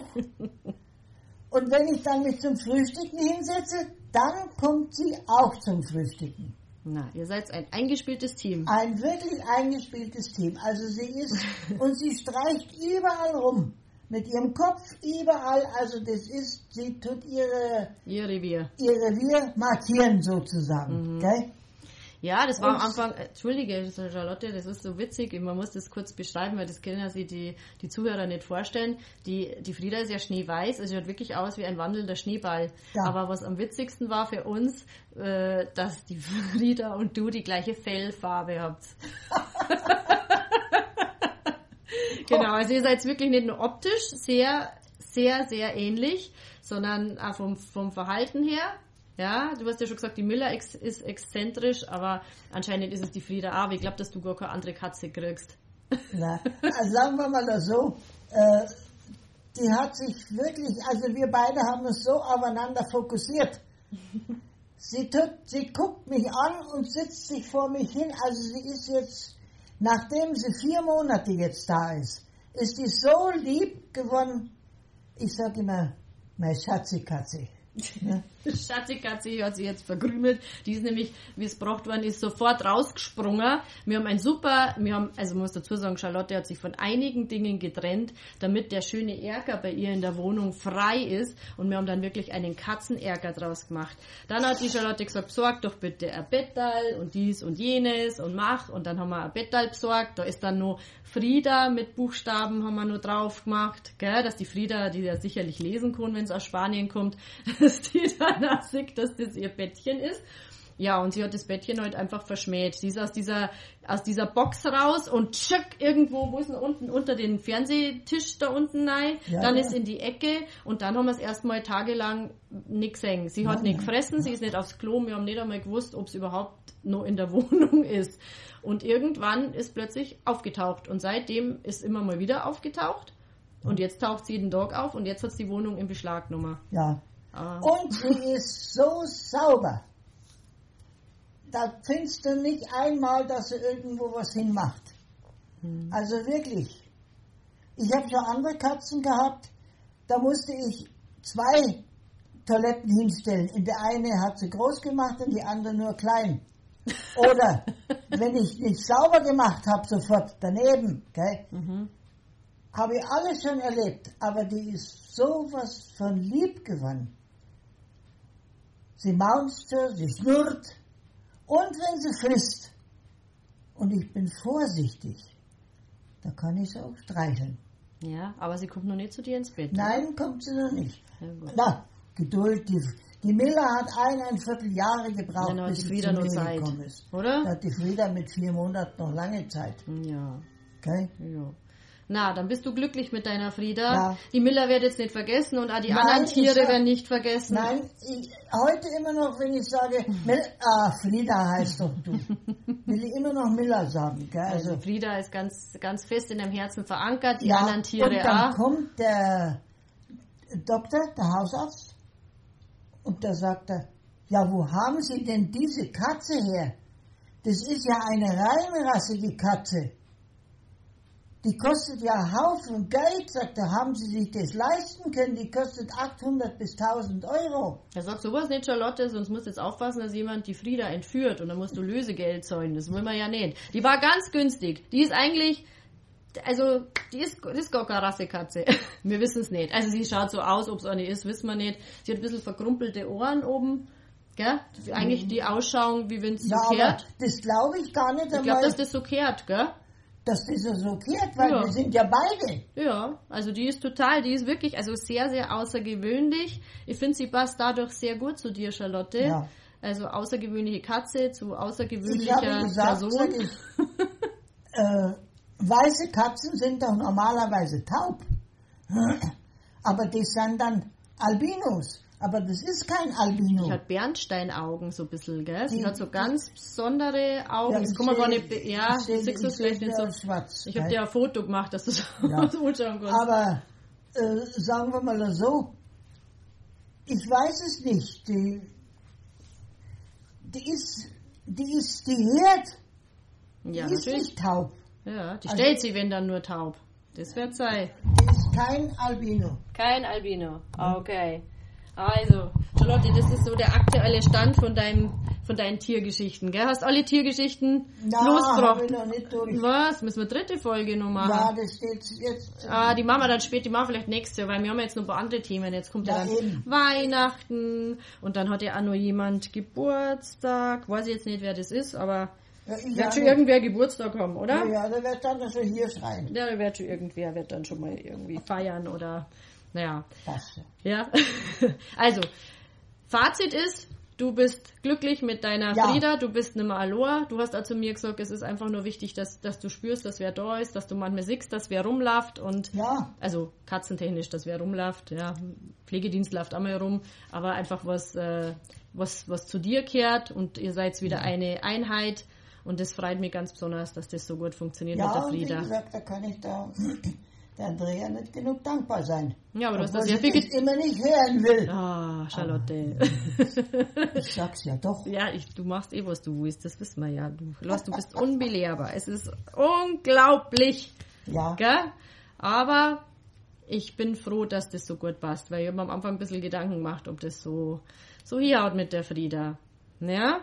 S2: Und wenn ich dann mich zum Frühstücken hinsetze, dann kommt sie auch zum Frühstücken.
S3: Na, ihr seid ein eingespieltes Team.
S2: Ein wirklich eingespieltes Team. Also sie ist, und sie streicht überall rum. Mit ihrem Kopf überall. Also das ist, sie tut ihre,
S3: Ihr Revier.
S2: ihr Revier markieren sozusagen. Gell?
S3: Ja, das war am
S2: Und-
S3: Anfang, äh, entschuldige, Charlotte, das ist so witzig, man muss das kurz beschreiben, weil das können ja sich die, die Zuhörer nicht vorstellen. Die, die Frieda ist ja schneeweiß, also sie schaut wirklich aus wie ein wandelnder Schneeball.
S2: Ja.
S3: Aber was am witzigsten war für uns, äh, dass die Frieda und du die gleiche Fellfarbe habt. Genau, also ihr seid wirklich nicht nur optisch sehr, sehr, sehr ähnlich, sondern auch vom, vom Verhalten her. Ja, du hast ja schon gesagt, die Miller ex ist exzentrisch, aber anscheinend ist es die Frieda auch. Ich glaube, dass du gar keine andere Katze kriegst.
S2: Na, also sagen wir mal das so, äh, die hat sich wirklich, also wir beide haben uns so aufeinander fokussiert. Sie, tut, sie guckt mich an und sitzt sich vor mich hin, also sie ist jetzt, nachdem sie vier Monate jetzt da ist, ist die so lieb geworden, ich sage immer, mein Schatzikatze.
S3: Schatzikatze hat sie jetzt verkrümelt. Die ist nämlich, wie es gebracht worden ist, sofort rausgesprungen. Wir haben ein super, wir haben, also man muss dazu sagen, Charlotte hat sich von einigen Dingen getrennt, damit der schöne Erker bei ihr in der Wohnung frei ist. Und wir haben dann wirklich einen Katzenerker draus gemacht. Dann hat die Charlotte gesagt, besorg doch bitte ein Bettal und dies und jenes und mach. Und dann haben wir ein Bettal besorgt. Da ist dann noch Frieda mit Buchstaben haben wir nur drauf gemacht, gell? Dass die Frieda, die ja sicherlich lesen kann, wenn es aus Spanien kommt, dass die dann auch sieht, dass das ihr Bettchen ist. Ja, und sie hat das Bettchen halt einfach verschmäht. Sie ist aus dieser, aus dieser Box raus und tschick irgendwo, wo ist denn unten, unter den Fernsehtisch da unten rein,
S2: Ja,
S3: dann
S2: ja.
S3: ist in die Ecke und dann haben wir es erstmal tagelang nicht gesehen. Sie hat nicht gefressen, sie ist nicht aufs Klo, wir haben nicht einmal gewusst, ob es überhaupt noch in der Wohnung ist. Und irgendwann ist plötzlich aufgetaucht und seitdem ist immer mal wieder aufgetaucht und jetzt taucht sie jeden Tag auf und jetzt hat sie die Wohnung in Beschlag genommen.
S2: Ja.
S3: Ah.
S2: Und sie ist so sauber. Da findest du nicht einmal, dass sie irgendwo was hinmacht. Also wirklich. Ich habe schon andere Katzen gehabt, da musste ich zwei Toiletten hinstellen. In der eine hat sie groß gemacht und die andere nur klein. Oder wenn ich nicht sauber gemacht habe, sofort daneben. Gell?
S3: Mhm.
S2: Habe ich alles schon erlebt, aber die ist sowas von lieb geworden. Sie maunzt, sie schnurrt und wenn sie frisst, und ich bin vorsichtig, da kann ich sie auch streicheln.
S3: Ja, aber sie kommt noch nicht zu dir ins Bett.
S2: Nein, kommt sie noch nicht.
S3: Ja, gut.
S2: Na, Geduld, die, die Miller hat eineinviertel Jahre gebraucht,
S3: Dann hat
S2: bis
S3: die
S2: sie
S3: Frieda
S2: zu
S3: noch
S2: mir
S3: Zeit,
S2: gekommen ist.
S3: oder?
S2: Da hat die Frieda mit vier Monaten noch lange Zeit.
S3: Ja.
S2: Okay?
S3: Ja. Na, dann bist du glücklich mit deiner Frieda.
S2: Ja.
S3: Die Miller wird jetzt nicht vergessen und auch die
S2: Nein,
S3: anderen
S2: ich
S3: Tiere
S2: sag-
S3: werden nicht vergessen.
S2: Nein, ich, heute immer noch, wenn ich sage, Mil ah, Frieda heißt doch du, will ich immer noch Miller sagen. Gell?
S3: Also
S2: Also,
S3: Frieda ist ganz, ganz fest in deinem Herzen verankert, die
S2: ja,
S3: anderen Tiere
S2: und dann
S3: auch.
S2: kommt der Doktor, der Hausarzt, und da sagt er, ja, wo haben Sie denn diese Katze her? Das ist ja eine reinrassige Katze. Die kostet ja einen Haufen Geld, sagt er, haben Sie sich das leisten können? Die kostet achthundert bis tausend Euro.
S3: Er sagt sowas nicht, Charlotte, sonst musst du jetzt aufpassen, dass jemand die Frieda entführt und dann musst du Lösegeld zahlen. Das wollen wir ja nicht. Die war ganz günstig. Die ist eigentlich, also, die ist, die ist gar keine Rassekatze. Wir wissen es nicht. Also sie schaut so aus, ob es eine ist, wissen wir nicht. Sie hat ein bisschen verkrumpelte Ohren oben. Gell? Eigentlich die ausschauen, wie wenn es so
S2: Ja, aber
S3: kehrt.
S2: das glaube ich gar nicht
S3: Ich glaube,
S2: einmal,
S3: dass das so kehrt, gell?
S2: dass das so kehrt, weil
S3: Ja.
S2: wir sind ja beide.
S3: Ja, also die ist total, die ist wirklich, also sehr, sehr außergewöhnlich. Ich finde, sie passt dadurch sehr gut zu dir, Charlotte.
S2: Ja.
S3: Also außergewöhnliche Katze zu
S2: Ich habe
S3: außergewöhnlicher
S2: gesagt,
S3: Person.
S2: sag ich, äh, weiße Katzen sind doch normalerweise taub. Aber das sind dann Albinos. Aber das ist kein Albino.
S3: Die hat Bernsteinaugen so ein bisschen, gell? Sie
S2: Die-
S3: hat so ganz besondere Augen.
S2: Ja,
S3: das
S2: ich
S3: kann man gar
S2: seh-
S3: nicht, be- ja,
S2: ich seh-
S3: du siehst
S2: ich
S3: das vielleicht
S2: seh
S3: nicht
S2: nur
S3: so.
S2: schwarz,
S3: Ich habe
S2: gell?
S3: dir ein Foto gemacht, dass du so
S2: Ja.
S3: anschauen kannst.
S2: Aber äh, sagen wir mal so, ich weiß es nicht. Die, die ist, die ist, die hört,
S3: Ja,
S2: die ist
S3: natürlich.
S2: nicht taub.
S3: Ja, die
S2: Also-
S3: stellt sie, wenn dann nur taub. Das wird sein.
S2: Die ist kein Albino.
S3: Kein Albino. Okay. Also, Charlotte, das ist so der aktuelle Stand von deinem, von deinen Tiergeschichten, gell? Hast alle Tiergeschichten
S2: Na, habe
S3: losgebracht?
S2: ich noch nicht durch.
S3: Was? Müssen wir dritte Folge noch machen?
S2: Ja, das steht jetzt.
S3: Ah, die machen wir dann später, die machen wir vielleicht nächstes Jahr, weil wir haben ja jetzt noch ein paar andere Themen. Jetzt kommt ja,
S2: Ja,
S3: dann
S2: eben.
S3: Weihnachten und dann hat ja auch noch jemand Geburtstag. Weiß ich jetzt nicht, wer das ist, aber
S2: Ja, ich
S3: wird
S2: auch
S3: schon
S2: nicht.
S3: irgendwer Geburtstag haben, oder?
S2: Ja, ja, der wird dann also hier schreien.
S3: Ja, da wird schon irgendwer, wird dann schon mal irgendwie feiern oder, naja.
S2: Passt.
S3: Ja, also, Fazit ist, du bist glücklich mit deiner
S2: Ja.
S3: Frieda, du bist nicht mehr Aloha. Du hast auch zu mir gesagt, es ist einfach nur wichtig, dass, dass du spürst, dass wer da ist, dass du manchmal siehst, dass wer rumläuft und,
S2: Ja.
S3: also katzentechnisch, dass wer rumläuft, ja, Pflegedienst läuft auch mal rum, aber einfach was, äh, was, was zu dir kehrt und ihr seid wieder eine Einheit und das freut mich ganz besonders, dass das so gut funktioniert mit
S2: Ja,
S3: der
S2: und wie
S3: Frieda.
S2: gesagt, da kann ich da der Andrea nicht genug dankbar sein.
S3: Ja, aber du hast da
S2: Obwohl
S3: sehr
S2: sie
S3: viel
S2: das
S3: ge-
S2: immer nicht hören will.
S3: Ah, Charlotte.
S2: Ich sag's ja doch.
S3: Ja, ich, du machst eh, was du willst, das wissen wir ja. Du, Lars, du bist unbelehrbar. Es ist unglaublich,
S2: Ja.
S3: gell? Aber ich bin froh, dass das so gut passt, weil ich habe am Anfang ein bisschen Gedanken gemacht, ob das so, so hinhaut mit der Frieda. Ja?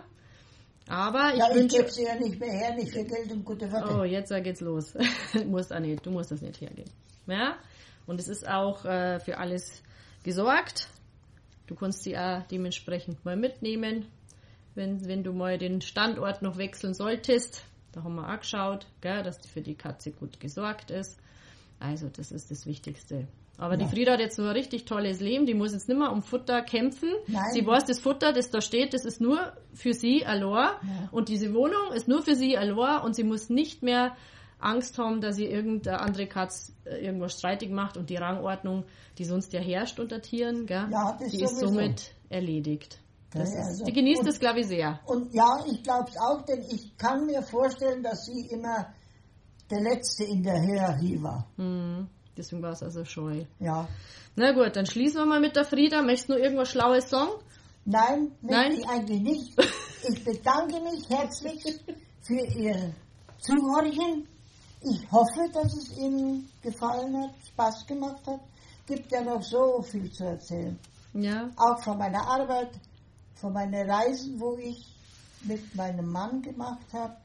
S3: Aber ich
S2: Ja, ich
S3: wünsche...
S2: gebe sie ja nicht mehr her, nicht für Geld und gute Worte.
S3: Oh, jetzt äh, geht's los. Du musst auch nicht, du musst das nicht hergeben. Ja? Und es ist auch äh, für alles gesorgt. Du kannst sie auch dementsprechend mal mitnehmen, wenn, wenn du mal den Standort noch wechseln solltest. Da haben wir auch geschaut, gell, dass die für die Katze gut gesorgt ist. Also das ist das Wichtigste. Aber
S2: Ja.
S3: die Frieda hat jetzt so ein richtig tolles Leben. Die muss jetzt nicht mehr um Futter kämpfen.
S2: Nein.
S3: Sie weiß, das Futter, das da steht, das ist nur für sie allein.
S2: Ja.
S3: Und diese Wohnung ist nur für sie allein. Und sie muss nicht mehr Angst haben, dass sie irgendeine andere Katze äh, irgendwas streitig macht. Und die Rangordnung, die sonst ja herrscht unter Tieren, gell?
S2: Ja, das
S3: die ist
S2: sowieso.
S3: somit erledigt. Das
S2: Ja,
S3: ist,
S2: also-
S3: die genießt
S2: und-
S3: das, glaube ich, sehr.
S2: Und ja, ich glaube es auch, denn ich kann mir vorstellen, dass sie immer der Letzte in der Hierarchie war.
S3: Hm. Deswegen war es also scheu.
S2: Ja.
S3: Na gut, dann schließen wir mal mit der Frieda. Möchtest du noch irgendwas Schlaues sagen?
S2: Nein,
S3: Nein?
S2: möchte ich eigentlich nicht. Ich bedanke mich herzlich für Ihr Zuhören. Ich hoffe, dass es Ihnen gefallen hat, Spaß gemacht hat. Gibt ja noch so viel zu erzählen.
S3: Ja.
S2: Auch von meiner Arbeit, von meinen Reisen, wo ich mit meinem Mann gemacht habe.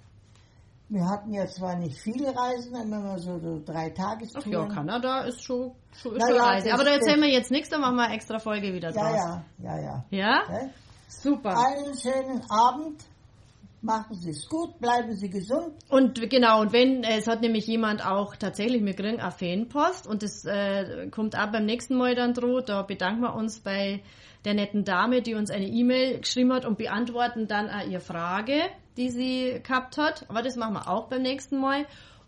S2: Wir hatten ja zwar nicht viele Reisen, immer so, so drei
S3: Ach
S2: Tagestouren.
S3: ja, Kanada ist schon, schon, ist
S2: Na
S3: schon
S2: ja,
S3: Reise.
S2: das-
S3: Aber da erzählen
S2: das-
S3: wir jetzt nichts, da machen wir eine extra Folge wieder
S2: Ja,
S3: draus.
S2: ja, ja, ja.
S3: Ja?
S2: Okay?
S3: Super.
S2: Einen schönen Abend. Machen Sie es gut, bleiben Sie gesund.
S3: Und genau, und wenn, äh, es hat nämlich jemand auch tatsächlich, wir kriegen eine Fanpost und das äh, kommt auch beim nächsten Mal dann dran, da bedanken wir uns bei der netten Dame, die uns eine E-Mail geschrieben hat und beantworten dann auch ihre Frage, die sie gehabt hat. Aber das machen wir auch beim nächsten Mal.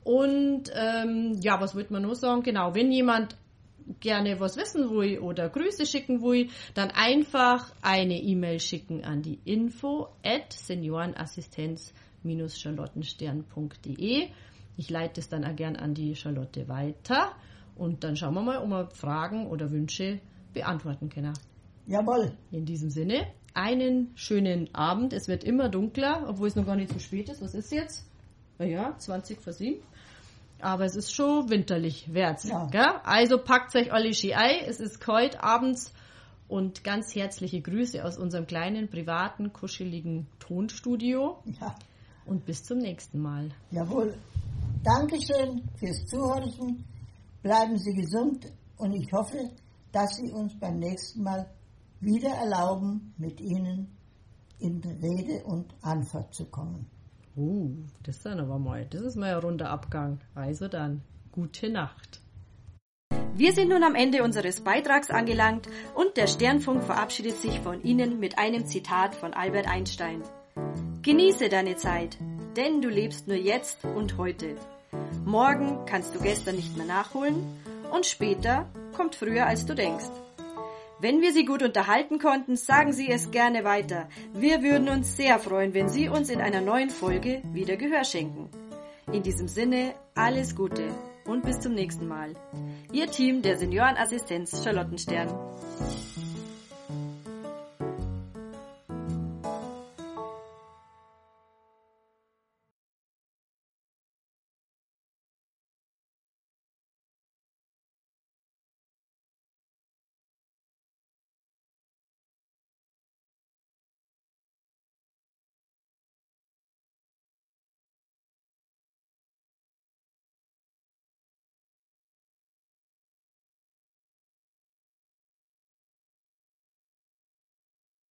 S3: Und ähm, ja, was wollte man noch sagen? Genau, wenn jemand gerne was wissen will oder Grüße schicken will, dann einfach eine E-Mail schicken an die info at seniorenassistenz charlottenstern punkt de. Ich leite es dann auch gern an die Charlotte weiter und dann schauen wir mal, ob wir Fragen oder Wünsche beantworten können.
S2: Jawohl.
S3: In diesem Sinne, einen schönen Abend. Es wird immer dunkler, obwohl es noch gar nicht so spät ist. Was ist jetzt? Naja, zwanzig vor sieben. Aber es ist schon winterlich wärts.
S2: Ja.
S3: Gell? Also packt euch alle schön ein. Es ist kalt abends. Und ganz herzliche Grüße aus unserem kleinen, privaten, kuscheligen Tonstudio.
S2: Ja.
S3: Und bis zum nächsten Mal.
S2: Jawohl. Dankeschön fürs Zuhören. Bleiben Sie gesund und ich hoffe, dass Sie uns beim nächsten Mal wieder erlauben, mit Ihnen in Rede und Antwort zu kommen.
S3: Uh, das ist dann aber mal, das ist mal ein runder Abgang. Also dann, gute Nacht.
S1: Wir sind nun am Ende unseres Beitrags angelangt und der Sternfunk verabschiedet sich von Ihnen mit einem Zitat von Albert Einstein. Genieße deine Zeit, denn du lebst nur jetzt und heute. Morgen kannst du gestern nicht mehr nachholen und später kommt früher, als du denkst. Wenn wir Sie gut unterhalten konnten, sagen Sie es gerne weiter. Wir würden uns sehr freuen, wenn Sie uns in einer neuen Folge wieder Gehör schenken. In diesem Sinne, alles Gute und bis zum nächsten Mal. Ihr Team der Seniorenassistenz Charlottenstern.